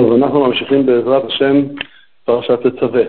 טוב, אנחנו ממשיכים בעזרת השם פרשת תצווה.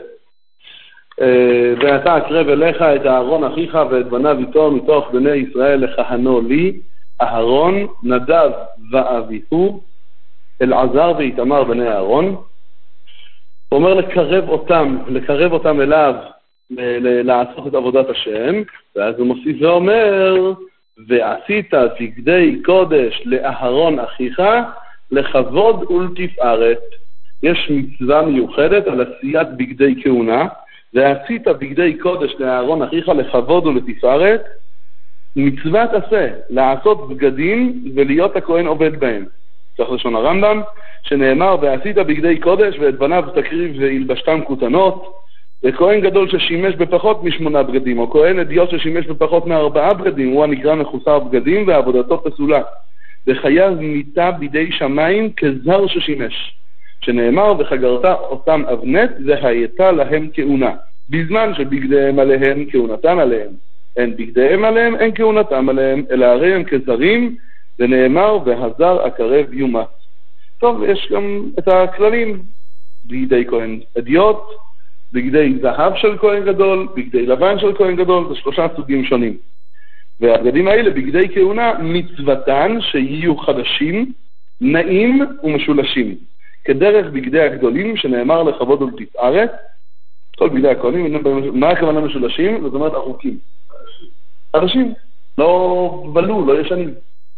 ואתה אקרב אליך את אהרון אחיך ואת בניו איתו מתוך בני ישראל לכהנו לי, אהרון, נדב ואביהו, אלעזר ואיתמר בני אהרון. הוא אומר לקרב אותם אליו, לעשות את עבודת השם, ואז הוא מוסיף ואומר, ועשית בגדי קודש לאהרון אחיך, לכבוד ולתפארת. יש מצווה מיוחדת על עשיית בגדי כהונה, ועשית בגדי קודש לאהרון אחיך לכבוד ולתפארת. מצוות עשה, לעשות בגדים ולהיות הכהן עובד בהם. צריך לשון הרמב"ם, שנאמר, ועשית בגדי קודש ואת בניו תקריב וילבשתם כותנות, וכהן גדול ששימש בפחות מ8 בגדים, או כהן אדיוט ששימש בפחות מ4 בגדים, הוא הנקרא מחוסר בגדים ועבודתו פסולה. וחייב מיתה בידי שמיים כזר ששימש, שנאמר, וחגרת אותם אבנת והייתה להם כהונה, בזמן שבגדיהם עליהם כהונתם עליהם. אין בגדיהם עליהם, אין כהונתם עליהם, אלא הרי הם כזרים, ונאמר, והזר הקרב יומת. טוב, יש גם את הכללים, בגדי כהן אדיוט, בגדי זהב של כהן גדול, בגדי לבן של כהן גדול, זה 3 סוגים שונים. והבגדים האלה, בגדי כהונה, מצוותן שיהיו חדשים, נעים ומשולשים, כדרך בגדי הגדולים שנאמר לכבוד ולתפארת. כל בגדי הכהנים, מה הכוונה משולשים? זאת אומרת ארוכים. חדשים, לא בלו, לא ישנים.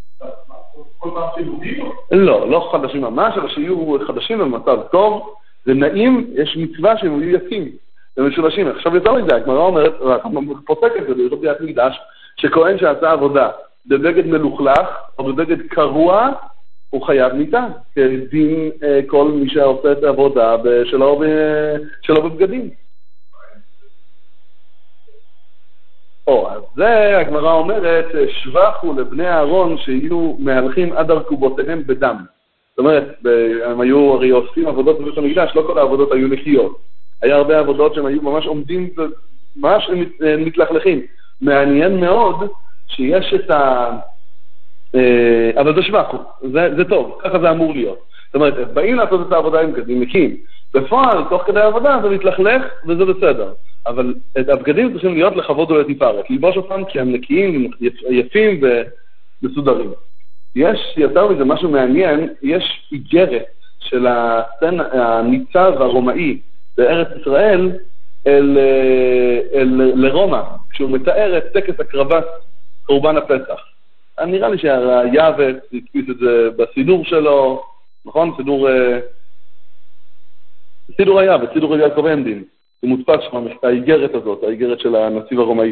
כל פעם שיהודים? לא חדשים ממש, אבל שיהיו חדשים במצב טוב, ונעים, יש מצווה שהם יהיו יפים ומשולשים. עכשיו יותר מדי, הגמרא אומרת, פוסקת את זה, יש בית מקדש, שכהן שעשה עבודה בבגד מלוכלך או בבגד קרוע, הוא חייב מיתה, כדין כל מי שעושה את העבודה שלו בבגדים. אז זה הגמרא אומרת, שבחו לבני אהרון שיהיו מהלכים עד ארכובותיהם בדם. זאת אומרת, הם היו הרי עושים עבודות בבית המקדש, לא כל העבודות היו נקיות. היה הרבה עבודות שהם היו ממש עומדים, ממש מתלכלכים. מעניין מאוד שיש את אבל זה שבחו, זה טוב, ככה זה אמור להיות. זאת אומרת, באים לעשות את העבודה עם בגדים נקיים. בפועל, תוך כדי העבודה, זה מתלכלך וזה בסדר. אבל את הבגדים צריכים להיות לכבוד ולתפארת. ללבוש אותם כי הם נקיים, יפים ומסודרים. יש יותר מזה משהו מעניין, יש איגרת של הניצב הרומאי בארץ ישראל לרומא, כשהוא מתאר את טקס הקרבת קורבן הפסח. נראה לי שהיעבץ הקפיץ את זה בסידור שלו, נכון? סידור היעבץ, סידור יעקב עמדין. הוא מודפס שם, האיגרת הזאת, האיגרת של הנציב הרומאי.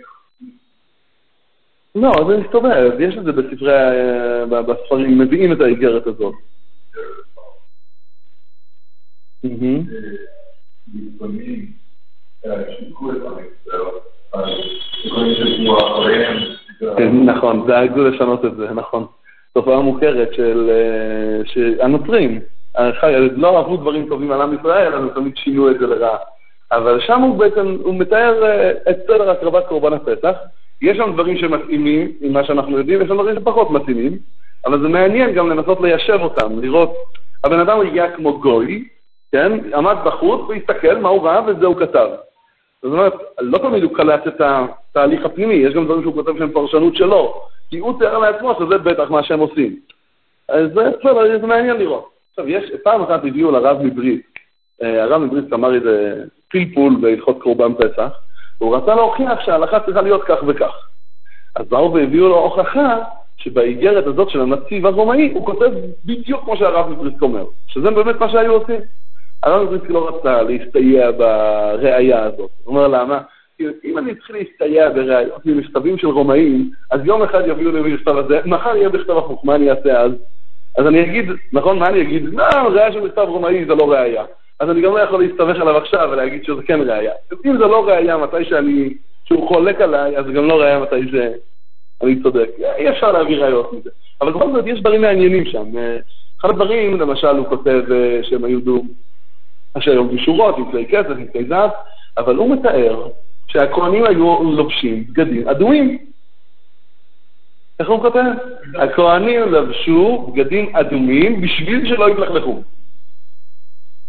לא, זה מסתובב, יש את זה בספרים, מביאים את האיגרת הזאת. לפעמים, שיקו את המצטר, נכון, דאגו לשנות את זה, נכון. תופעה מוכרת של הנוצרים, לא אהבו דברים טובים על עם ישראל, אז תמיד שינו את זה לרעה. אבל שם הוא מתאר את סדר הקרבת קורבן הפסח. יש שם דברים שמתאימים עם מה שאנחנו יודעים, יש שם דברים שפחות מתאימים, אבל זה מעניין גם לנסות ליישב אותם, לראות, הבן אדם הגיע כמו גוי, כן? עמד בחוץ והסתכל מה הוא ראה וזה הוא כתב. זאת אומרת, לא תמיד הוא קלט את התהליך הפנימי, יש גם דברים שהוא כותב שהם פרשנות שלו, כי הוא תיאר לעצמו שזה בטח מה שהם עושים. אז זה מעניין לראות. עכשיו, פעם אחת הביאו לרב מברית, הרב מברית אמר איזה פלפול בהלכות קורבן פסח, והוא רצה להוכיח שההלכה צריכה להיות כך וכך. אז באו והביאו לו הוכחה שבאיגרת הזאת של הנציב הרומאי הוא כותב בדיוק כמו שהרב מברית אומר, שזה באמת מה שהיו עושים. הרב מברית לא רצה להסתייע בראייה הזאת. הוא אומר למה? אם אני צריך להסתייע בראיות ממכתבים של רומאים, אז יום אחד יביאו לי מכתב הזה, מחר יהיה בכתב הפוך, מה אני אעשה אז? אז אני אגיד, נכון, מה אני אגיד? ראיה של מכתב רומאי זה לא ראייה. אז אני גם לא יכול להסתבך עליו עכשיו ולהגיד שזה כן ראייה. אם זה לא ראייה מתי שהוא חולק עליי, אז גם לא ראייה מתי שאני צודק. אי אפשר להביא ראיות מזה. אבל בכל זאת יש דברים מעניינים שם. אחד הדברים, למשל, הוא כותב שהם היו אשר היו בשורות, עם כלי כסף, עם כלי זהב, אבל הוא מתאר שהכהנים היו לובשים בגדים אדומים. איך הוא כותב? הכהנים לבשו בגדים אדומים בשביל שלא יתלכלכו.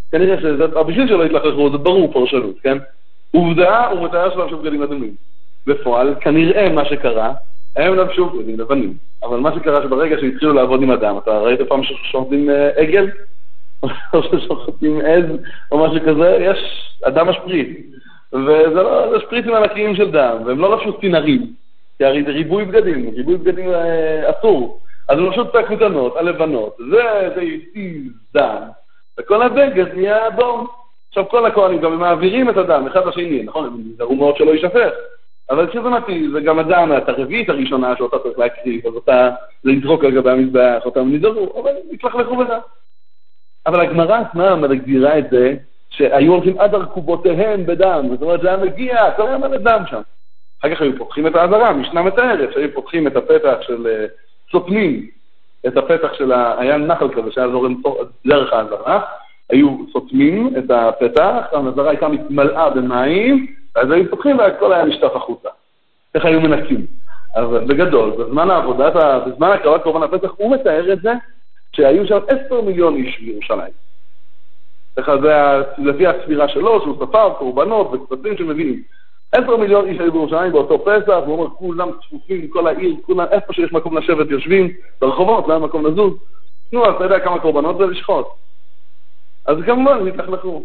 כנראה שבשביל שלא יתלכלכו, זה ברור פרשנות, כן? עובדה, הוא מתאר שלב של בגדים אדומים. בפועל, כנראה מה שקרה, הם לבשו בגדים לבנים. אבל מה שקרה שברגע שהתחילו לעבוד עם אדם, אתה ראית פעם ששוחטים עגל? או ששוחטים עז, או משהו כזה? יש אדם משפריץ. וזה לא, זה שפריצים ענקיים של דם, והם לא לבשו סינרים. כי הרי זה ריבוי בגדים אסור. אז הם לבשו את הקטנות, הלבנות. זה יציז דם. וכל הבגד נהיה אדום. עכשיו כל הכהנים גם מעבירים את הדם אחד לשני, נכון? הם נזהרו מאוד שלא יישפך. אבל כשזה מתאים, זה גם הדם, את הרביעית הראשונה שאותה צריך להקריב, אז אותה לזרוק על גבי המזבח, אותם נזהרו, אבל יתלכלכו בזה. אבל הגמרא עצמה מגדירה את זה, שהיו הולכים עד ארכובותיהם בדם, זאת אומרת, זה היה מגיע, כל היום על הדם שם. אחר כך היו פותחים את העזרה, משנה מתארת, שהיו פותחים את הפתח של סותמים, את הפתח של היה נחל כזה, שהיה זורם דרך העזרה, היו סותמים את הפתח, העזרה הייתה מתמלאה במים, אז היו פותחים והכל היה נשטף החוצה. איך היו מנקים. אז בגדול, בזמן העבודה, בזמן הקרבת קורבן הפסח, הוא מתאר את זה, שהיו שם 10 מיליון איש בירושלים. זה לפי הספירה שלו, שהוא ספר, קורבנות וקבצים שמביאים. 10 מיליון איש היו בירושלים באותו פסח, הוא אומר, כולם צפופים, כל העיר, כולם, איפה שיש מקום לשבת יושבים, ברחובות, לא היה מקום לזוז. נו, אז אתה יודע כמה קורבנות זה לשחוט. אז כמובן, נתלכלכו.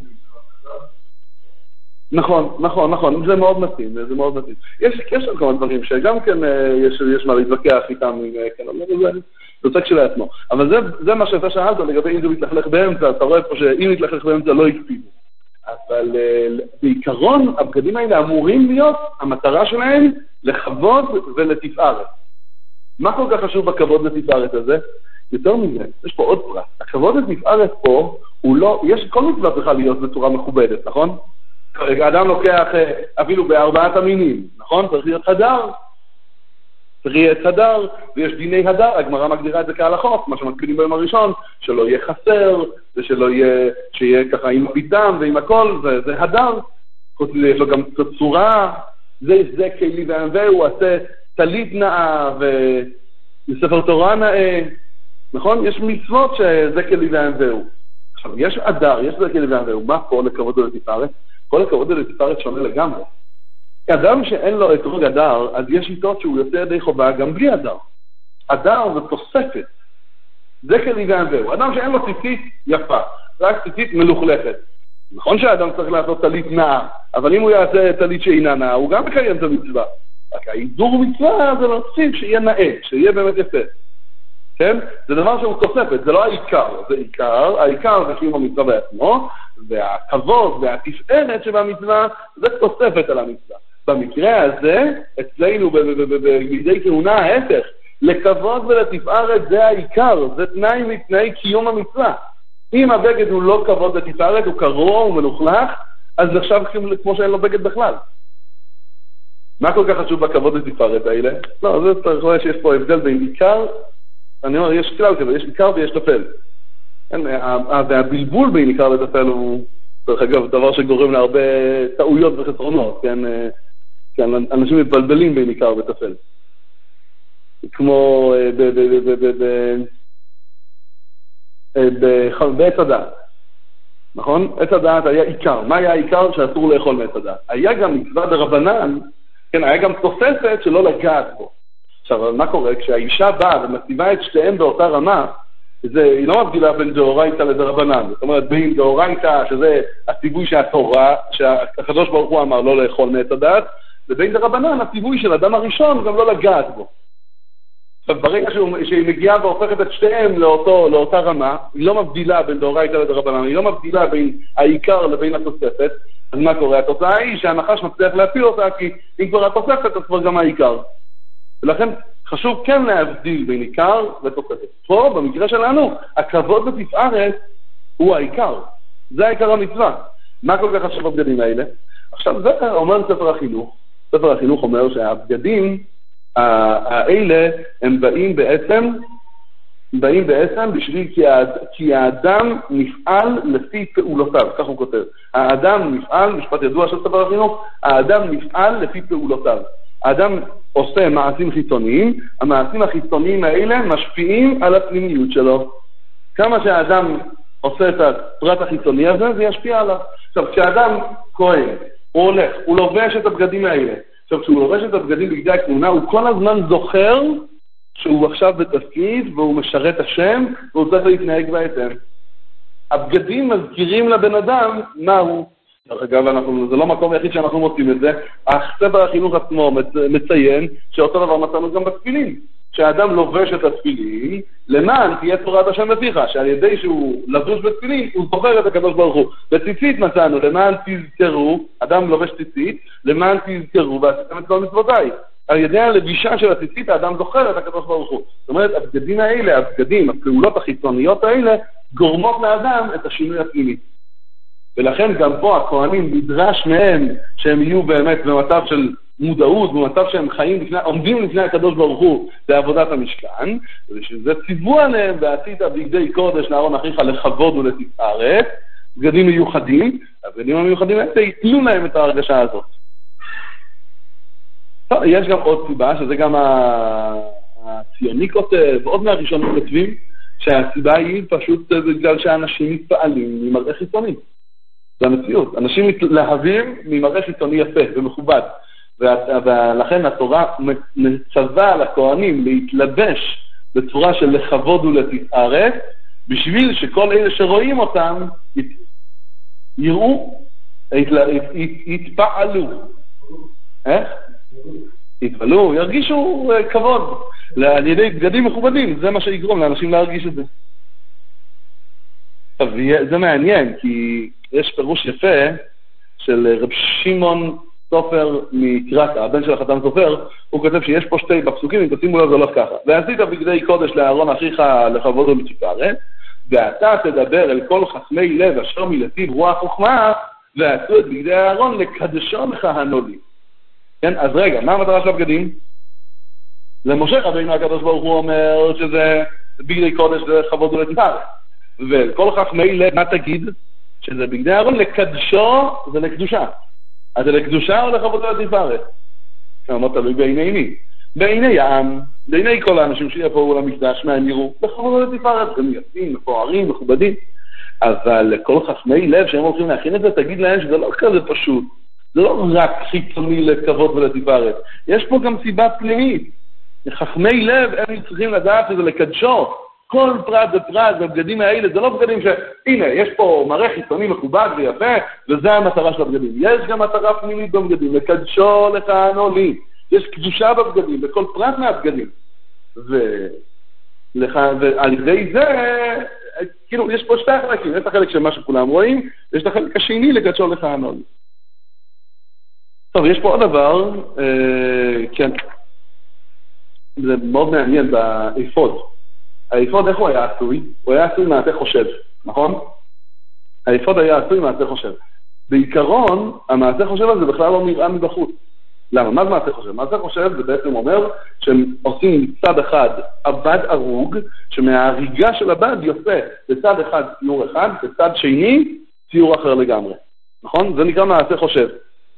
נכון, זה מאוד מתאים, זה מאוד מתאים. יש עוד כמה דברים שגם כן יש מה להתווכח איתם, כן, זה עוסק שלעצמו. אבל זה מה שאתה שאלת לגבי אם זה מתלכלך באמצע, אתה רואה פה שאם מתלכלך באמצע לא יקפידו. אבל בעיקרון הבגדים האלה אמורים להיות, המטרה שלהם לכבוד ולתפארת. מה כל כך חשוב בכבוד לתפארת הזה? יותר מזה, יש פה עוד פרט. הכבוד לתפארת פה, הוא לא, יש כל מצווה צריכה להיות בצורה מכובדת, נכון? האדם לוקח אפילו בארבעת המינים, נכון? צריך להיות הדר. צריך להיות הדר, ויש דיני הדר, הגמרא מגדירה את זה כהלכות, מה שמקפידים ביום הראשון, שלא יהיה חסר, ושלא יהיה, שיהיה ככה עם הפיתם ועם הכל, זה הדר. יש לו גם צורה, זה כלי וענווה, הוא עושה טלית נאה וספר תורה נאה, נכון? יש מצוות שזה כלי וענווה. עכשיו, יש הדר, יש זה כלי וענווה, מה פה לכבוד ולתפארת? כל הכבוד לתפארת שונה לגמרי. אדם שאין לו אתרוג הדר, אז יש שיטות שהוא יוצא ידי חובה גם בלי הדר. הדר זה תוספת. זה כלי וענווה. אדם שאין לו ציצית יפה, רק ציצית מלוכלכת. נכון שהאדם צריך לעשות טלית נאה, אבל אם הוא יעשה טלית שאינה נאה, הוא גם מקיים את המצווה. רק ההידור מצווה זה להוסיף שיהיה נאה, שיהיה באמת יפה. כן? זה דבר שהוא תוספת, זה לא העיקר. זה עיקר, העיקר זה קיום המצווה בעצמו, והכבוד והתפארת שבמצווה זה תוספת על המצווה. במקרה הזה, אצלנו בידי כהונה ההפך, לכבוד ולתפארת זה העיקר, זה תנאי מתנאי קיום המצווה. אם הבגד הוא לא כבוד לתפארת, הוא קרוע, הוא מלוכלך, אז עכשיו כמו שאין לו בגד בכלל. מה כל כך חשוב בכבוד לתפארת האלה? לא, זה צריך רואה שיש פה הבדל בין עיקר, אני אומר, יש כלל כזה, יש עיקר ויש טפל. והבלבול בין עיקר לטפל הוא, דרך אגב, דבר שגורם להרבה טעויות וחסרונות, כן, אנשים מתבלבלים בין עיקר וטפל. כמו בעץ הדעת, נכון? עץ הדעת היה עיקר. מה היה העיקר? שאסור לאכול מעץ הדעת. היה גם מצווה דרבנן, כן, היה גם תוספת שלא לגעת בו. עכשיו, מה קורה? כשהאישה באה ומציבה את שתיהם באותה רמה, היא לא מבדילה בין דאורייתא לדרבנן. זאת אומרת, בין דאורייתא, שזה הציווי שהתורה, שהקדוש ברוך הוא אמר לא לאכול מעץ הדעת, ובין דרבנן, הציווי של אדם הראשון גם לא לגעת בו. עכשיו, ברגע שהיא מגיעה והופכת את שתיהם לאותה רמה, היא לא מבדילה בין דאורייתא לדרבנן, היא לא מבדילה בין העיקר לבין התוספת, אז מה קורה? התוצאה היא שהנחש מצליח להפיל אותה, כי אם כבר התוספת, אז כבר גם העיקר. ולכן חשוב כן להבדיל בין עיקר ותוספת. פה, במקרה שלנו, הכבוד בתפארת הוא העיקר. זה העיקר המצווה. מה כל כך חשוב בבגדים האלה? עכשיו, זה אומר ספר החינוך. ספר החינוך אומר שהבגדים האלה הם באים בעצם בשביל כי האדם נפעל לפי פעולותיו. כך הוא כותב. האדם נפעל, משפט ידוע של ספר החינוך, האדם נפעל לפי פעולותיו. האדם עושה מעשים חיצוניים, המעשים החיצוניים האלה משפיעים על הפנימיות שלו. כמה שהאדם עושה את הפרט החיצוני הזה, זה ישפיע עליו. עכשיו, כשאדם כהן, הוא הולך, הוא לובש את הבגדים האלה. עכשיו, כשהוא לובש את הבגדים בגדי הכהונה, הוא כל הזמן זוכר שהוא עכשיו בתפקיד, והוא משרת השם, והוא צריך להתנהג בהתאם. הבגדים מזכירים לבן אדם מה הוא. אגב, זה לא מקום היחיד שאנחנו מוצאים את זה. ספר החינוך עצמו מציין שאותו דבר מצאנו גם בתפילין. שהאדם לובש את התפילין, למען תהיה תורת השם בפיך, שעל ידי שהוא לבוש בתפילין, הוא זוכר את הקדוש ברוך הוא. בציצית מצאנו, למען תזכרו, אדם לובש ציצית, למען תזכרו, ועשיתם את כל מצוותיי. על ידי הלבישה של הציצית, האדם זוכר את הקדוש ברוך הוא. זאת אומרת, הבגדים האלה, הפעולות החיצוניות האלה, גורמות לאדם את השינוי הפנימי. ולכן גם פה הכהנים נדרש מהם שהם יהיו באמת במצב של מודעות, במצב שהם חיים עומדים לפני הקדוש ברוך הוא בעבודת המשכן, ושזה ציוו עליהם, ועשית בגדי קודש לארון אחיך לכבוד ולתפארת, בגדים מיוחדים, הבגדים המיוחדים האלה ייתנו להם את ההרגשה הזאת. טוב, יש גם עוד סיבה, שזה גם הציוני כותב, ועוד מהראשונים כותבים, שהסיבה היא פשוט בגלל שאנשים מתפעלים ממראה חיצוני. זה המציאות. אנשים מתלהבים ממראה חיצוני יפה ומכובד. ולכן התורה מצווה על הכהנים להתלבש בצורה של לכבוד ולתפארת, בשביל שכל אלה שרואים אותם יראו, יתפעלו. איך? יתפעלו, ירגישו כבוד. על ידי בגדים מכובדים, זה מה שיגרום לאנשים להרגיש את זה. טוב, זה מעניין, כי יש פירוש יפה של רב שמעון סופר מקראטה, הבן של החתן סופר, הוא כותב שיש פה שתי בפסוקים, אם תשימו לב זה הולך ככה. ועשית בגדי קודש לארון אחיך לכבוד ולתפארת, ואתה תדבר אל כל חכמי לב אשר מלפיו רוח חוכמה, ועשו את בגדי הארון לקדשו לכהנו לי. כן, אז רגע, מה המטרה של הבגדים? למשה רבינו הקדוש ברוך הוא אומר שזה בגדי קודש לכבוד ולתפארת. וכל חכמי לב, מה תגיד? שזה בגדי הארון לקדשו זה לקדושה. אז זה לקדושה או לכבוד ולתפארת? אמרת תלוי בעיני מי? בעיני העם, בעיני כל האנשים שיבואו למקדש, מה הם יראו? לכבוד ולתפארת, הם יפים, מפוארים, מכובדים. אבל לכל חכמי לב שהם הולכים להכין את זה, תגיד להם שזה לא כזה פשוט. זה לא רק חיצוני לכבוד ולתפארת. יש פה גם סיבה פנימית. חכמי לב הם צריכים לדעת שזה לקדשו. כל פרט ופרט בבגדים האלה, זה לא בגדים הנה, יש פה מראה חיצוני מכובד ויפה, וזה המטרה של הבגדים. יש גם מטרה פנימית בבגדים, לקדשו לכהנו לי. יש קדושה בבגדים, בכל פרט מהבגדים. ועל ידי זה, כאילו, יש פה שתי חלקים. יש את החלק של מה שכולם רואים, ויש את החלק השני לקדשו לכהנו לי. טוב, יש פה עוד דבר, כן, זה מאוד מעניין באפוד. האפוד, איך הוא היה עשוי? הוא היה עשוי מעשה חושב, נכון? האפוד היה עשוי מעשה חושב. בעיקרון, המעשה חושב הזה בכלל לא נראה מבחוץ. למה? מה זה מעשה חושב? מעשה חושב זה בעצם אומר שהם עושים צד אחד עבד ארוג, שמההריגה של הבד יוצא בצד אחד ציור אחד, בצד שני ציור אחר לגמרי. נכון? זה נקרא מעשה חושב.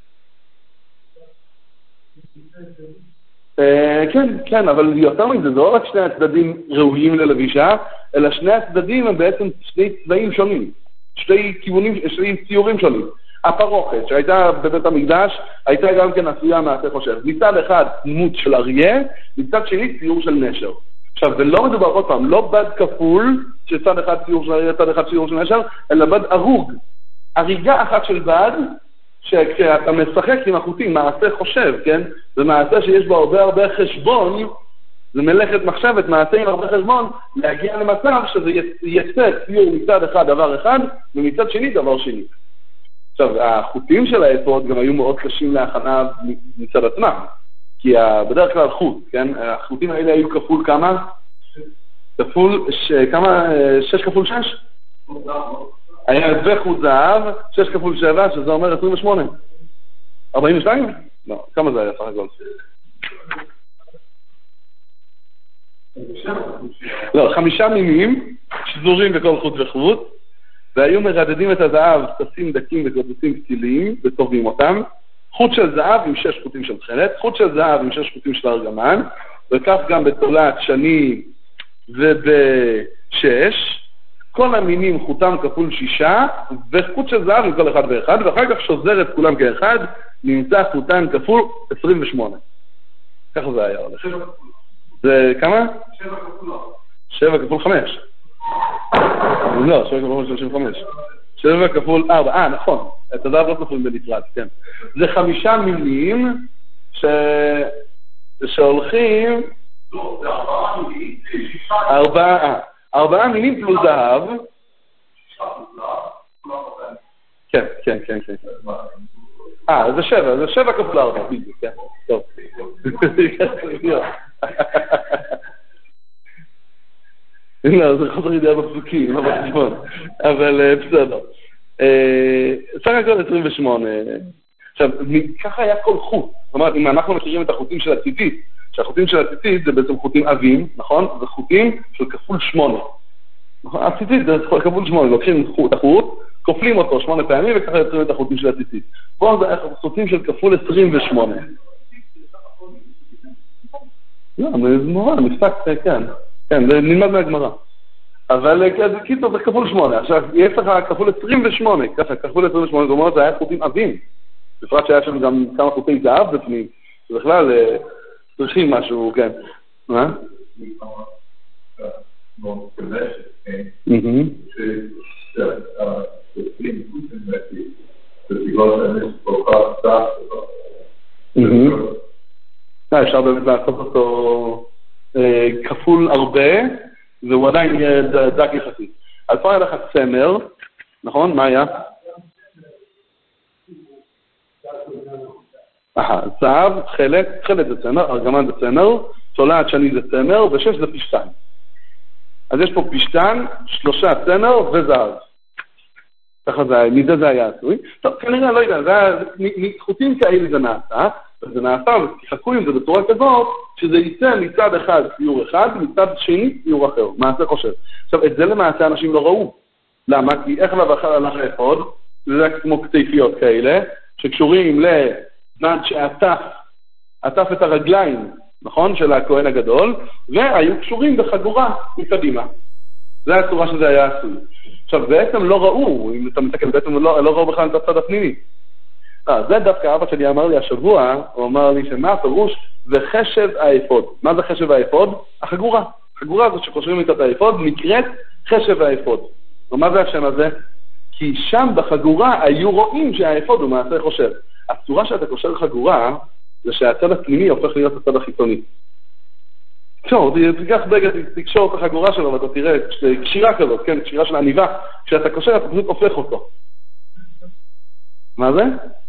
כן, אבל יותר מזה, זה לא רק שני הצדדים ראויים ללבישה, אלא שני הצדדים הם בעצם שני צבעים שונים, שני ציורים שונים. הפרוכת שהייתה בבית המקדש, הייתה גם כן עשויה מעשה חושב. מצד אחד דמות של אריה, מצד שני ציור של נשר. עכשיו, זה לא מדובר עוד פעם, לא בד כפול, שצד אחד ציור של אריה, צד אחד ציור של נשר, אלא בד ארוג. הריגה אחת של בד, שכשאתה משחק עם החוטים, מעשה חושב, כן? זה מעשה שיש בו הרבה חשבון, זה מלאכת מחשבת, מעשה עם הרבה חשבון, להגיע למצב שזה יצא ציור מצד אחד דבר אחד, ומצד שני דבר שני. עכשיו, החוטים של האפוד גם היו מאוד קשים להכנה מצד עצמם, כי בדרך כלל חוט, כן? החוטים האלה היו כפול כמה? כפול, כמה? 6 כפול 6? היה חוט זהב, 6 כפול 7, שזה אומר 28. 42? לא, כמה זה היה סך הכל? לא, 5 מינים, שזורים בכל חוט וחוט, והיו מרדדים את הזהב, תסים דקים וקרטוסים קציליים, וטובים אותם. חוט של זהב עם 6 חוטים של תכלת, חוט של זהב עם 6 חוטים של ארגמן, וכך גם בתולעת שני וב6. כל המינים חותם כפול 6, וחוט של זהב מכל אחד ואחד, ואחר כך שוזר את כולם כאחד, נמצא חוטן כפול 28. ככה זה היה הולך. זה כמה? 7 כפול 4. 7 כפול 5. לא, 7 כפול 35. 7 כפול 4. נכון. את הזהב לא כפול בנפרד, כן. זה 5 מינים שהולכים... לא, זה 4 מינים. 4 מינים פלוס זהב. 6 פלוס זהב. כן, כן, כן, כן. זה 7, זה 7 כפול 4, בדיוק, כן. טוב. לא, זה חוסר ידיעה בפסוקים, לא בחשבון. אבל בסדר. סך הכל 28. עכשיו, ככה היה כל חוט. זאת אומרת, אם אנחנו מכירים את החוטים של הציצית, שהחוטים של הציצית זה בעצם חוטים עבים, נכון? זה חוטים של כפול 8. הציצית זה כפול 8, לוקחים את החוט, כופלים אותו 8 פעמים וככה יוצרים את החוטים של הציצית. פה זה חוטים של כפול 28. לא, זה מורה, משחק, כן. כן, זה נלמד מהגמרא. אבל קיצור זה כפול 8. עכשיו, יש לך כפול 28, ככה, כפול 28, זאת אומרת, זה היה חוטים עבים. בפרט שהיה שם גם כמה חוטים זהב בפנים. בכלל, צריכים משהו, כן. מה? מאוד כזה שכן, שצריכים חוטים בעתיד, ובגלל שאני כל כך אפשר באמת לעשות אותו כפול הרבה, והוא עדיין יהיה דק יחסית. אז פה היה לך צמר, נכון? מה היה? זהב, חלק זה צמר, ארגמן זה צמר, תולעת שני זה צמר, ושש זה פשטן. אז יש פה פשטן, 3 צמר וזהב. ככה זה, מזה זה היה עשוי. טוב, כנראה לא יודע, מחוטים כאלה זה נעשה, וזה נעשה, ותחכו עם זה בצורה כזאת, שזה יצא מצד אחד ציור אחד, מצד שני ציור אחר. מעשה חושב. עכשיו, את זה למעשה אנשים לא ראו. למה? כי איך לבחר הלך לאפוד, זה כמו כתפיות כאלה, שקשורים לזמן שעטף את הרגליים, נכון? של הכהן הגדול, והיו קשורים בחגורה מקדימה. זה הצורה שזה היה עשוי. עכשיו, בעצם לא ראו, אם אתה מתקן, בעצם לא ראו בכלל את הצד הפנימי. זה דווקא אבא שלי אמר לי השבוע, הוא אמר לי שמה הפירוש זה חשב האפוד. מה זה חשב האפוד? החגורה. החגורה הזאת שקושרים איתה את האפוד נקראת חשב האפוד. ומה זה השם הזה? כי שם בחגורה היו רואים שהאפוד הוא מעשה חושב. הצורה שאתה קושר חגורה זה שהצד הפנימי הופך להיות הצד החיצוני. תיקח בגד, תקשור את החגורה שלו ואתה תראה קשירה כזאת, כן, קשירה של עניבה. כשאתה קושר אתה פשוט הופך אותו. מה זה?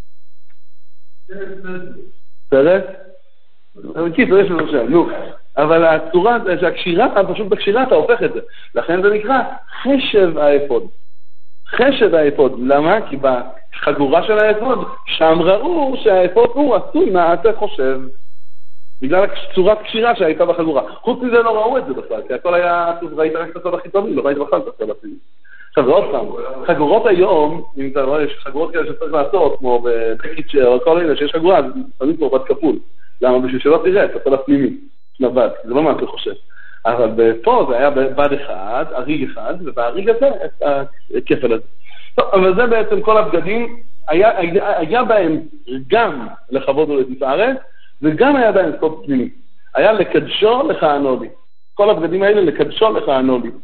סרט? קיצור, יש לנו שם, נו. אבל הצורה, שהקשירה, פשוט בקשירה אתה הופך את זה. לכן זה נקרא חשב האפוד. חשב האפוד. למה? כי בחגורה של האפוד, שם ראו שהאפוד הוא עשוי מעשה חושב. בגלל צורת קשירה שהייתה בחגורה. חוץ מזה לא ראו את זה בכלל, כי הכל היה, ראית רק את הצד החיצוני, לא ראית בכלל את הצד הפנימי. עכשיו זה עוד פעם, חגורות היום, אם אתה רואה, יש חגורות כאלה שצריך לעשות, כמו בקיצ'ר או כל אלה, שיש חגורה, אז תמיד כמו בת כפול. למה? בשביל שלא תראה את הצד הפנימי, נבד, זה לא מה אתה חושב. אבל פה זה היה בד אחד, אריג אחד, ובאריג הזה, את הכפל הזה. טוב, אבל זה בעצם כל הבגדים, היה בהם גם לכבוד ולתפארת, וגם היה בהם סוד פנימי. היה לקדשו לכהנו לי. כל הבגדים האלה לקדשו לכהנו לי.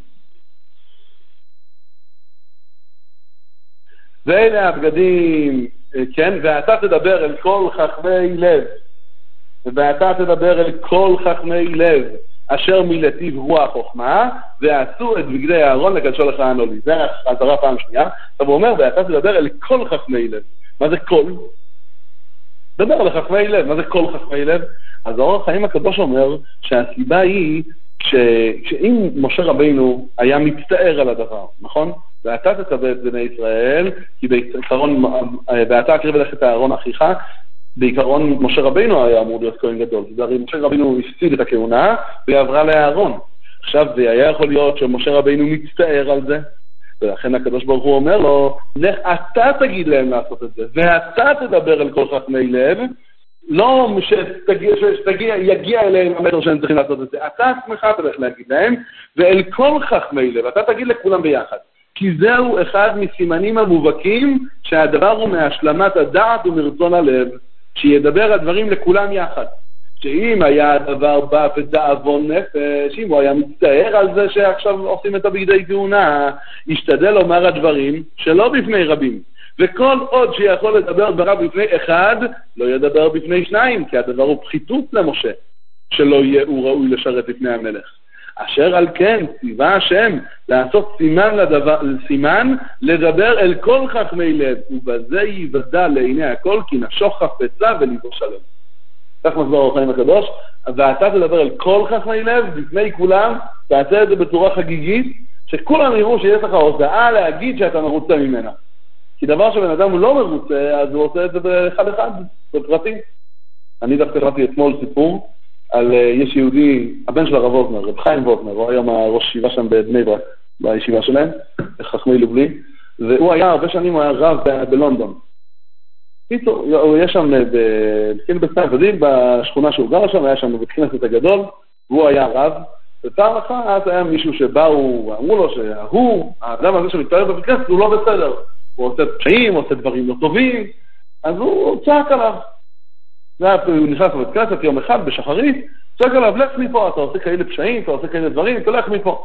ואלה הבגדים, כן, ואתה תדבר אל כל חכמי לב. ואתה תדבר אל כל חכמי לב, אשר מלטיב רוח חוכמה, ועשו את בגדי אהרון לקדשו לכהנו לי. זה החזרה פעם שנייה. עכשיו הוא אומר, ואתה תדבר אל כל חכמי לב. מה זה כל? דבר לחכמי לב. מה זה כל חכמי לב? אז האור החיים הקדוש אומר שהסיבה היא שאם משה רבינו היה מצטער על הדבר, נכון? ואתה תצווה את בני ישראל, כי בעיקרון, ואתה הקריב אליך את אהרון אחיך, בעיקרון משה רבינו היה אמור להיות כהן גדול. הרי משה רבינו הפסיד את הכהונה והיא עברה לאהרון. עכשיו זה היה יכול להיות שמשה רבינו מצטער על זה, ולכן הקדוש ברוך הוא אומר לו, לך אתה תגיד להם לעשות את זה, ואתה תדבר אל כל חכמי לב, לא שיגיע אליהם המטר שהם צריכים לעשות את זה. אתה עצמך תלך להגיד להם, ואל כל חכמי לב, אתה תגיד לכולם ביחד. כי זהו אחד מסימנים המובהקים שהדבר הוא מהשלמת הדעת ומרצון הלב, שידבר הדברים לכולם יחד. שאם היה הדבר בא בדאבון נפש, אם הוא היה מצטער על זה שעכשיו עושים את הבידי גאונה, ישתדל לומר הדברים שלא בפני רבים. וכל עוד שיכול לדבר דבריו בפני אחד, לא ידבר בפני שניים, כי הדבר הוא פחיתות למשה, שלא יהיה הוא ראוי לשרת לפני המלך. אשר על כן ציווה השם לעשות סימן לדבר אל כל חכמי לב, ובזה ייוודע לעיני הכל כי נפשו חפצה וליבו שלם. כך מסבר אור החיים הקדוש, ואתה תדבר אל כל חכמי לב בפני כולם, תעשה את זה בצורה חגיגית, שכולם יראו שיש לך הודעה להגיד שאתה מרוצה ממנה. כי דבר שבן אדם הוא לא מרוצה, אז הוא עושה את זה באחד אחד, בפרטי. אני דווקא קראתי אתמול סיפור על יש יהודי, הבן של הרב ווזנר, רב חיים ווזנר, הוא היום הראש ישיבה שם בבני ברק, בישיבה שלהם, חכמי לובלי, והוא היה הרבה שנים, הוא היה רב בלונדון. הוא היה שם בסטנפורד, בשכונה שהוא גר שם, היה שם בבית כנסת הגדול, והוא היה רב, ופעם אחת היה מישהו שבאו ואמרו לו שההוא, האדם הזה שמתפאר בבית כנסת, הוא לא בסדר. הוא עושה פשעים, הוא עושה דברים לא טובים, אז הוא צעק עליו. הוא נכנס לבית כנסת יום אחד בשחרית, צועק עליו, לך מפה, אתה עושה כאלה פשעים, אתה עושה כאלה דברים, תלך מפה.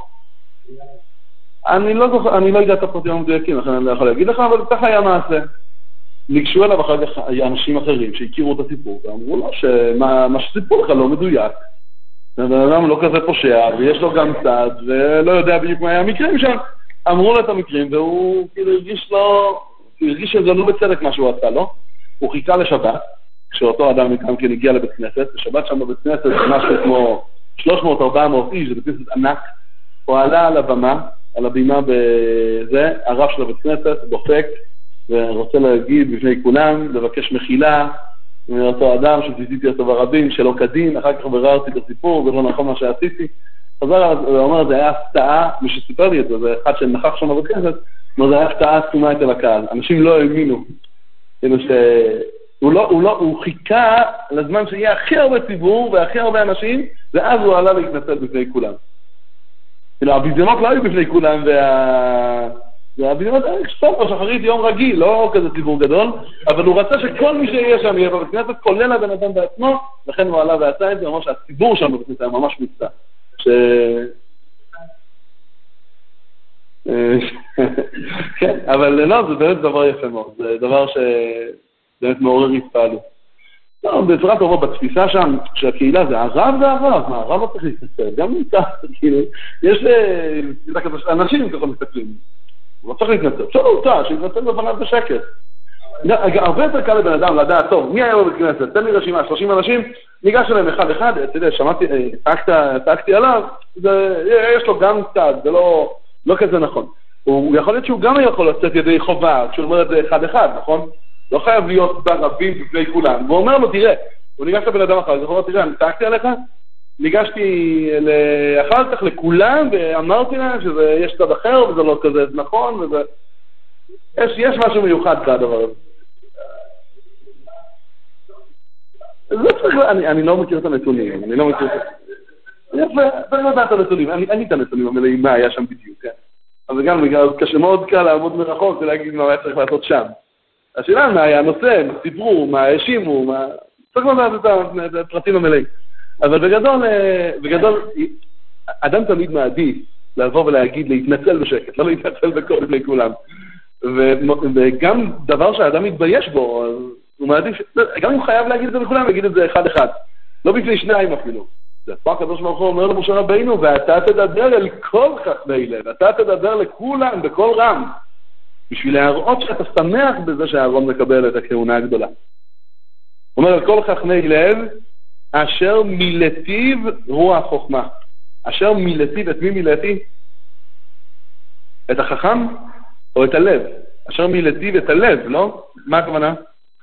אני לא יודע את הפרטים המדויקים, לכן אני לא יכול להגיד לך, אבל ככה היה מעשה. ניגשו אליו אחר כך אנשים אחרים שהכירו את הסיפור, ואמרו לו שמה שסיפור לך לא מדויק. האדם לא כזה פושע, ויש לו גם צד, ולא יודע בדיוק מה היה המקרים שם. אמרו לו את המקרים, והוא כאילו הרגיש שזה לא בצדק מה שהוא עשה, לא? הוא חיכה לשבת, כשאותו אדם גם כן הגיע לבית כנסת, ושבת שם בבית כנסת זה משהו כמו 300-400 איש, זה בית כנסת ענק, הוא עלה על הבמה, על הבימה בזה, הרב של הבית כנסת, דופק, ורוצה להגיד בפני כולם, לבקש מחילה, מאותו אדם שזיתיתי אותו ברבים, שלא כדין, אחר כך בררתי את הסיפור, ולא נכון מה שעשיתי, חזר ואומר, זה היה הפתעה, מי שסיפר לי את זה, זה אחד שנכח שם בבית כנסת, זה היה הפתעה עצומה אצל הקהל, אנשים לא האמינו, כאילו הוא חיכה לזמן שיהיה הכי הרבה ציבור והכי הרבה אנשים, ואז הוא עלה להתנצל בפני כולם. כאילו, הביזיונות לא היו בפני כולם, והביזיונות היו סוף השחרית יום רגיל, לא כזה ציבור גדול, אבל הוא רצה שכל מי שיהיה שם יהיה בבית כנסת, כולל הבן אדם בעצמו, לכן הוא עלה ועשה את זה, ממש שהציבור שם בבית כנסת היה ממש מצטע. כן, אבל לא, זה באמת דבר יפה מאוד, זה דבר שבאמת מעורר התפעלות. לא, בצורה טובה, בתפיסה שם, שהקהילה זה הרב והרב, מה, הרב לא צריך להתנצל, גם נמצא, כאילו, יש אנשים ככה מסתכלים, לא צריך להתנצל, שלא הוצא, שיתנצל בפניו בשקט. הרבה יותר קל לבן אדם לדעת, טוב, מי היה בבית כנסת? תן לי רשימה, 30 אנשים, ניגש אליהם אחד-אחד, אתה יודע, שמעתי, תעקתי עליו, יש לו גם צד, זה לא כזה נכון. הוא יכול להיות שהוא גם יכול לצאת ידי חובה, כשהוא אומר את זה אחד-אחד, נכון? לא חייב להיות ברבים בפני כולם. והוא אומר לו, תראה, הוא ניגש לבן אדם אחר, הוא אומר לו, תראה, אני תעקתי עליך, ניגשתי אחר כך לכולם, ואמרתי להם שיש צד אחר, וזה לא כזה נכון, וזה... יש משהו מיוחד בדבר הזה. אני לא מכיר את הנתונים, אני לא מכיר את זה. אני לא יודע את הנתונים, אני את הנתונים המלאים מה היה שם בדיוק, כן? אבל גם קשה מאוד קל לעמוד מרחוק ולהגיד מה היה צריך לעשות שם. השאלה מה היה הנושא, מה סיפרו, מה האשימו, מה... צריך לדעת את הפרטים המלאים. אבל בגדול, אדם תמיד מעדיף לבוא ולהגיד, להתנצל בשקט, לא להתנצל בכל לפני כולם. וגם דבר שהאדם מתבייש בו, הוא מעדיף, גם אם הוא חייב להגיד את זה לכולם, להגיד את זה אחד-אחד. לא בפני שניים אפילו. זה פה הקדוש ברוך הוא אומר למשה רבינו, ואתה תדבר אל כל חכמי לב, אתה תדבר לכולם בכל רם, בשביל להראות שאתה שמח בזה שהארון מקבל את הכהונה הגדולה. הוא אומר, על כל חכמי לב, אשר מילתיו רוח חוכמה. אשר מילתיו, את מי מילתי? את החכם או את הלב? אשר מילתיו את הלב, לא? מה הכוונה?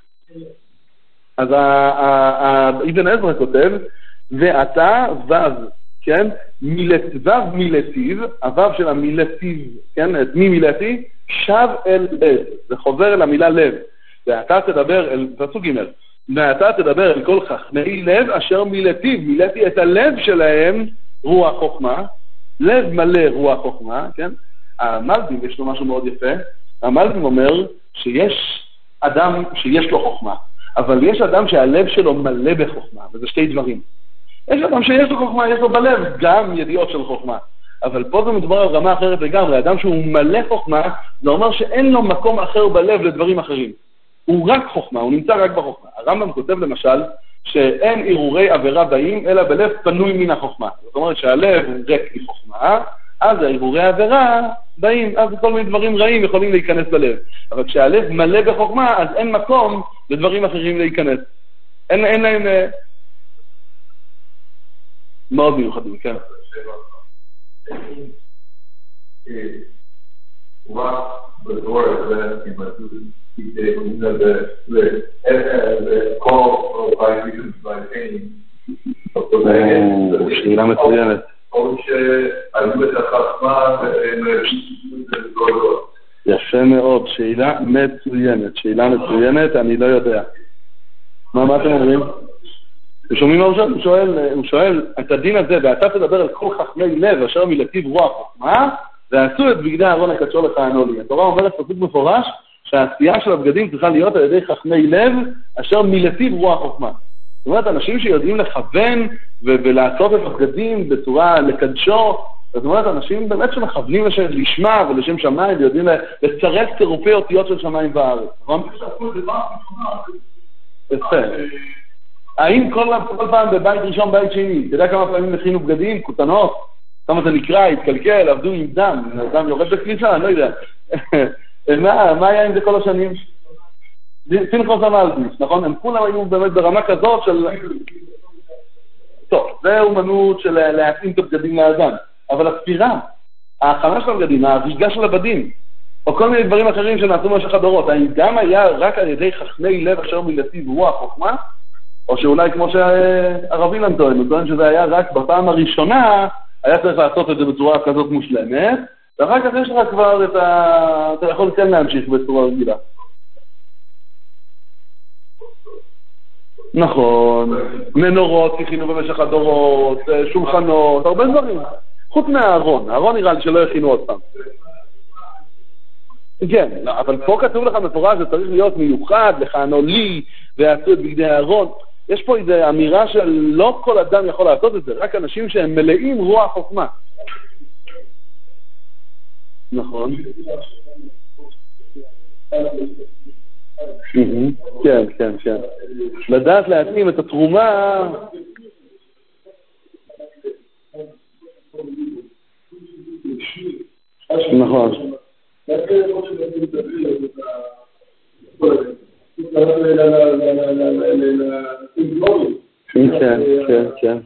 אז אבן עזרא כותב, ואתה וו, כן? וו מילתיו, הוו של המילתיו, כן? את מי מילתי? שב אל לב, זה חוזר אל המילה לב. ואתה תדבר אל, תעשו ג', ואתה תדבר אל כל חכמי לב אשר מילאתי את הלב שלהם רוח חוכמה, לב מלא רוח חוכמה, כן? המלבים יש לו משהו מאוד יפה, המלבים אומר שיש אדם שיש לו חוכמה, אבל יש אדם שהלב שלו מלא בחוכמה, וזה שתי דברים. יש אדם שיש לו חוכמה, יש לו בלב גם ידיעות של חוכמה, אבל פה זה מדובר על רמה אחרת לגמרי. אדם שהוא מלא חוכמה, זה אומר שאין לו מקום אחר בלב לדברים אחרים. הוא רק חוכמה, הוא נמצא רק בחוכמה. הרמב"ם כותב למשל שאין ערעורי עבירה באים, אלא בלב פנוי מן החוכמה. זאת אומרת שהלב הוא ריק מחוכמה, אז הערעורי העבירה באים, אז כל מיני דברים רעים יכולים להיכנס בלב. אבל כשהלב מלא בחוכמה, אז אין מקום לדברים אחרים להיכנס. אין להם מאוד מיוחדים, כן. what the Lord is asking us to keep taking the call by reasons by pain. שאלה מצוינת. או שהיו את החכמה יפה מאוד, שאלה מצוינת, אני לא יודע. מה אתם אומרים? ושומעים מה הוא שואל את הדין הזה, ואתה תדבר על כל חכמי לב אשר מילאתי רוח חוכמה, ועשו את בגדי אהרון הקדשו לכהנו לי. התורה אומרת פסוק מפורש שהעשייה של הבגדים צריכה להיות על ידי חכמי לב אשר מילאתי רוח חוכמה. זאת אומרת, אנשים שיודעים לכוון ולעשות את הבגדים בצורה לקדשו, זאת אומרת, אנשים באמת שמכוונים לשמה ולשם שמיים, ויודעים לצרף צירופי אותיות של שמיים בארץ, נכון? יפה. האם כל פעם בבית ראשון, בית שני, אתה יודע כמה פעמים הכינו בגדים, כותנות? כמה זה נקרא, התקלקל, עבדו עם דם יורד בכניסה, אני לא יודע. מה היה עם זה כל השנים? פנחס המלביס, נכון? הם כולם היו באמת ברמה כזאת של... טוב, זה אומנות של להתאים את הבגדים לאדם. אבל הספירה, ההכנה של הבגדים, ההריגה של הבדים, או כל מיני דברים אחרים שנעשו במשך הדורות, האם גם היה רק על ידי חכמי לב אשר מילאתי רוח חוכמה? או שאולי כמו שהרב אילן טוען, הוא טוען שזה היה רק בפעם הראשונה, היה צריך לעשות את זה בצורה כזאת מושלמת, ואחר כך יש לך כבר את אתה יכול כן להמשיך בצורה רגילה. נכון, מנורות הכינו במשך הדורות, שולחנות, הרבה דברים. חוץ מהארון, הארון נראה לי שלא הכינו עוד פעם. כן, אבל פה כתוב לך מפורש, זה צריך להיות מיוחד, לכהנו לי, ועשו את בגדי הארון. יש פה איזו אמירה של לא כל אדם יכול לעשות את זה, רק אנשים שהם מלאים רוח חוכמה. נכון. כן, כן, כן. לדעת להתאים את התרומה... נכון. כן, כן, כן.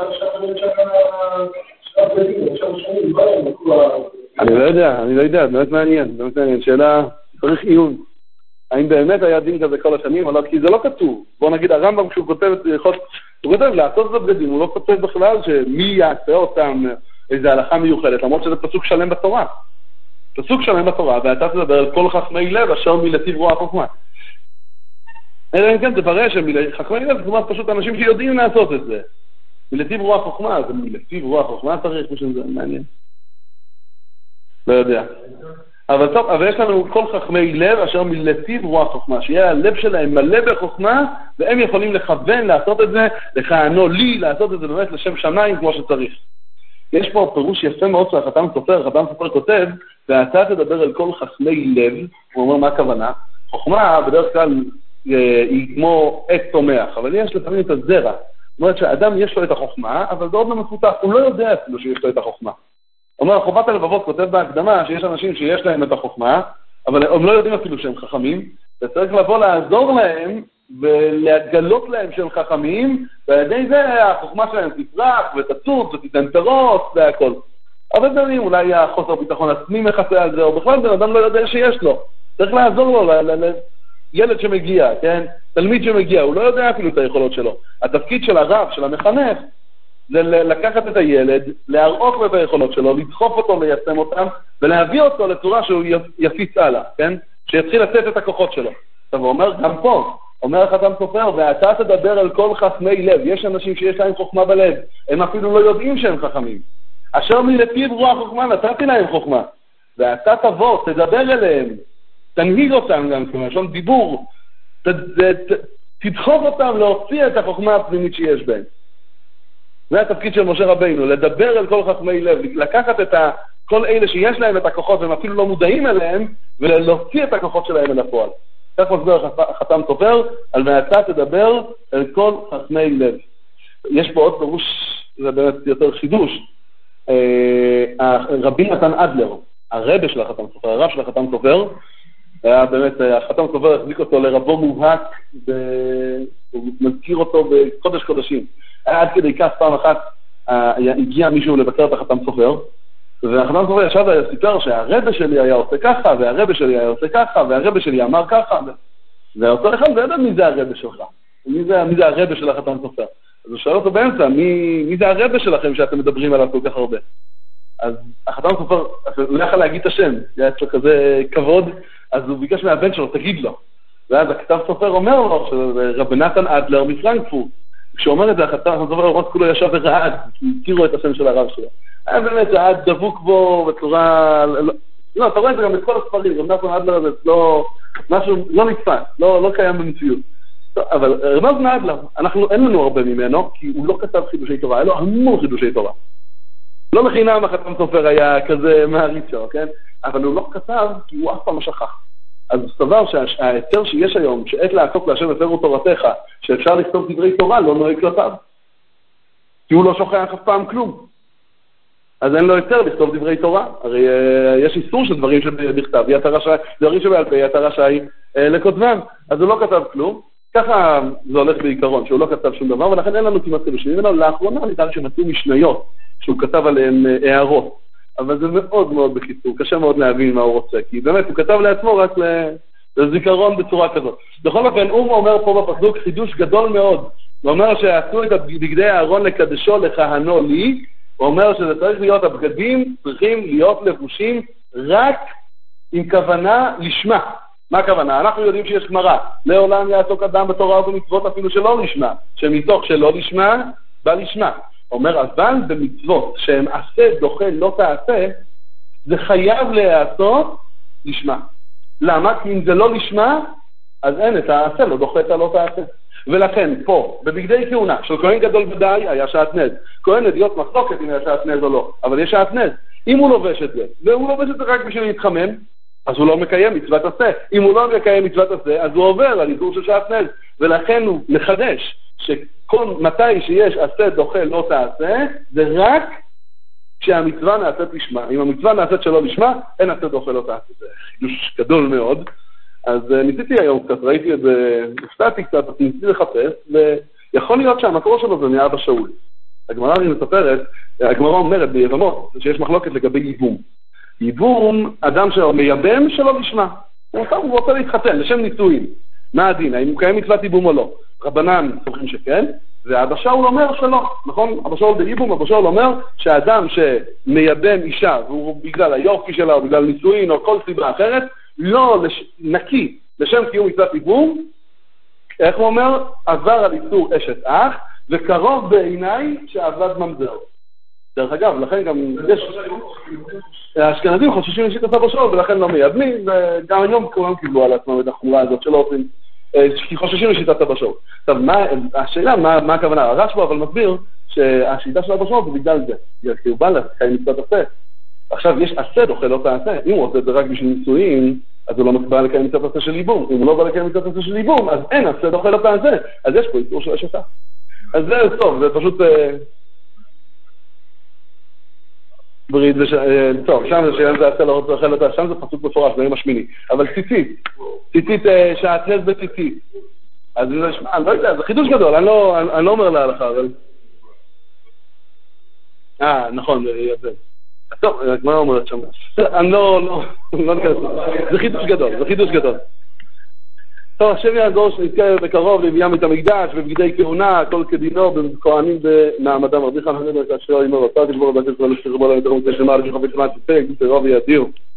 אני לא יודע, באמת מעניין, שאלה, צריך עיון. האם באמת היה דין כזה כל השנים או לא? כי זה לא כתוב. בוא נגיד, הרמב"ם כשהוא כותב, הוא כותב לעשות את הבגדים, הוא לא כותב בכלל שמי יעשה אותם איזו הלכה מיוחדת, למרות שזה פסוק שלם בתורה. פסוק שלם בתורה, ואתה תדבר על כל חכמי לב אשר מילאתי רוח חוכמה. אלא אם כן תברר שחכמי לב זאת אומרת פשוט אנשים שיודעים לעשות את זה. מילאתי רוח חוכמה, זה מילאתי רוח חוכמה צריך בשביל זה, מעניין. לא יודע. אבל טוב, אבל יש לנו כל חכמי לב אשר מילאתי רוח חוכמה, שיהיה הלב שלהם מלא בחוכמה, והם יכולים לכוון לעשות את זה, לכהנו לי, לעשות את זה באמת לשם שמיים כמו שצריך. יש פה פירוש יפה מאוד שהחתם סופר כותב, ואתה תדבר על כל חכמי לב, הוא אומר מה הכוונה? חוכמה בדרך כלל היא כמו עת צומח, אבל יש לפעמים את הזרע. זאת אומרת שהאדם יש לו את החוכמה, אבל זה עוד לא מפותח, הוא לא יודע אפילו שיש לו את החוכמה. אומר, חובת הלבבות כותב בהקדמה שיש אנשים שיש להם את החוכמה, אבל הם לא יודעים אפילו שהם חכמים, וצריך לבוא לעזור להם ולהגלות להם שהם חכמים, ועל ידי זה החוכמה שלהם תפרח ותצוץ ותיתן פירות והכל. אבל דברים, אולי החוסר ביטחון עצמי מכסה על זה, או בכלל בן אדם לא יודע שיש לו. צריך לעזור לו, ילד שמגיע, כן? תלמיד שמגיע, הוא לא יודע אפילו את היכולות שלו. התפקיד של הרב, של המחנך, זה לקחת את הילד, להראות לו את היכולות שלו, לדחוף אותו, ליישם אותם, ולהביא אותו לצורה שהוא יפיץ הלאה, כן? שיתחיל לתת את הכוחות שלו. עכשיו הוא אומר, גם פה, אומר החתם סופר, ואתה תדבר על כל חכמי לב. יש אנשים שיש להם חוכמה בלב, הם אפילו לא יודעים שהם חכמים. אשר מלפיו רוח חוכמה, נתתי להם חוכמה. ואתה תבוא, תדבר אליהם, תנהיג אותם גם, כלומר, דיבור, תדחוף אותם להוציא את החוכמה הפנימית שיש בהם. זה התפקיד של משה רבינו, לדבר על כל חכמי לב, לקחת את כל אלה שיש להם את הכוחות והם אפילו לא מודעים אליהם, ולהוציא את הכוחות שלהם אל הפועל. כך מסביר החתם סופר, על ואתה תדבר על כל חכמי לב. יש פה עוד פירוש, זה באמת יותר חידוש. רבי נתן אדלר, הרב של החתם סופר, הרב של החתם סופר, היה באמת, החתם סופר החזיק אותו לרבו מובהק, הוא מזכיר אותו בקודש קודשים. היה עד כדי כך פעם אחת, הגיע מישהו לבקר את החתם סופר, והחתם סופר ישב וסיפר שהרבא שלי היה עושה ככה, והרבא שלי היה עושה ככה, והרבא שלי אמר ככה, ואותו אחד לא יודע מי זה הרבא שלך, מי זה הרבא של החתם סופר. אז הוא שאל אותו באמצע, מי זה הרבא שלכם שאתם מדברים עליו כל כך הרבה? אז החתם סופר, הוא לא יכול להגיד את השם, היה אצלו כזה כבוד, אז הוא ביקש מהבן שלו, תגיד לו. ואז הכתב סופר אומר לו, שרבי נתן אדלר מפרנקפורט, כשאומר את זה, החתם סופר ממש כולו ישב ורעד, כי הכירו את השם של הרב שלו. היה באמת, היה דבוק בו בצורה... לא, אתה רואה את זה גם בכל הספרים, רבי נתן אדלר הזה, משהו לא נתפס, לא קיים במציאות. אבל רבי נתן אדלר, אין לנו הרבה ממנו, כי הוא לא כתב חידושי תורה, היה לו המון חידושי תורה. לא מכינם החתם סופר היה כזה מעריץ שלו, כן? אבל הוא לא כתב כי הוא אף פעם שכח. אז הוא סבר שההיתר שיש היום, שעת לעסוק להשם הפרו תורתך, שאפשר לכתוב דברי תורה, לא נוהג כלפיו. כי הוא לא שוכח אף פעם כלום. אז אין לו היתר לכתוב דברי תורה. הרי יש איסור של דברים שבכתב, דברים שבעל פה, אתה רשאי לכותבם. אז הוא לא כתב כלום. ככה זה הולך בעיקרון, שהוא לא כתב שום דבר, ולכן אין לנו כמעט חידושים. לאחרונה ניתן שמצאו משניות, שהוא כתב עליהן הערות. אבל זה מאוד מאוד בקיצור, קשה מאוד להבין מה הוא רוצה, כי באמת הוא כתב לעצמו רק לזיכרון בצורה כזאת. בכל אופן, הוא אומר פה בפסוק חידוש גדול מאוד. הוא אומר שעשו את בגדי הארון לקדשו לכהנו לי, הוא אומר שזה צריך להיות, הבגדים צריכים להיות לבושים רק עם כוונה לשמה. מה הכוונה? אנחנו יודעים שיש גמרא, לעולם יעסוק אדם בתורה ובמצוות אפילו שלא לשמה, שמתוך שלא לשמה, בא לשמה. אומר, אבל במצוות שהם עשה דוחה לא תעשה, זה חייב להיעשות לשמה. למה? כי אם זה לא לשמה, אז אין את העשה, לא דוחה את הלא תעשה. ולכן פה, בבגדי כהונה, של כהן גדול ודאי, היה שעטנז. כהן עדיות מחלוקת אם היה שעטנז או לא, אבל יש שעטנז. אם הוא לובש את זה, והוא לובש את זה רק בשביל להתחמם, אז הוא לא מקיים מצוות עשה. אם הוא לא מקיים מצוות עשה, אז הוא עובר על איסור של שעטנז. ולכן הוא מחדש מתי שיש עשה דוחה לא תעשה, זה רק כשהמצווה נעשית לשמה. אם המצווה נעשית שלא לשמה, אין עשה דוחה לא תעשה. זה חידוש גדול מאוד. אז ניסיתי היום קצת, ראיתי את זה, הפתעתי קצת, ניסיתי לחפש, ויכול להיות שהמקור שלו זה מאבא שאול. הגמרא מספרת, הגמרא אומרת ביבמות, שיש מחלוקת לגבי ייבום. ייבום, אדם שמייבם שלא לשמה. הוא רוצה להתחתן, לשם נישואים. מה הדין? האם הוא קיים מצוות ייבום או לא? רבנן סומכים שכן, ואבא שאול אומר שלא, נכון? אבא שאול בייבום, אבא שאול אומר שהאדם שמייבם אישה, והוא בגלל היופי שלה, או בגלל נישואין, או כל סיבה אחרת, לא נקי לשם קיום מצוות ייבום, איך הוא אומר? עבר על איסור אשת אח, וקרוב בעיניי שעבד ממזר. דרך אגב, לכן גם יש... האשכנזים חוששים לשיטת אבא שאול, ולכן לא מייבמים, וגם היום כולם קיבלו על עצמם את החומרה הזאת שלא עושים, כי חוששים לשיטת אבא שאול. עכשיו, השאלה, מה הכוונה? הרשב"א אבל מסביר שהשיטה של אבא שאול זה בגלל זה, כי הוא בא לקיים מצוות עשה. עכשיו, יש עשה דוחה לא תעשה. אם הוא עושה את זה רק בשביל נישואים, אז הוא לא בא לקיים מצוות עשה של ייבום. אם הוא לא בא לקיים מצוות עשה של ייבום, אז אין עשה דוחה לא תעשה. אז יש פה איסור של אשת אח. אז זה טוב, זה פשוט... ברית טוב, שם זה שאין זה עשה לא רוצה לא תעשה, שם זה פסוק מפורש, ביום השמיני. אבל ציצית שעטנז בציצית. אז אני לא יודע, זה חידוש גדול, אני לא אומר להלכה, אבל... נכון, זה... טוב, מה אומרת שם? אני לא נכנס. זה חידוש גדול. טוב, השם יעזור שנזכה בקרוב לביים את המקדש, בבגדי כהונה, כל כדינו, בכהנים במעמדם. רבי חנן בן עזרא אשר אמר, אתה תשבור בבית ישראל, שתרבו להם יותר מזה שמע, לפי חפץ מעט תפק, תרוב וידיר.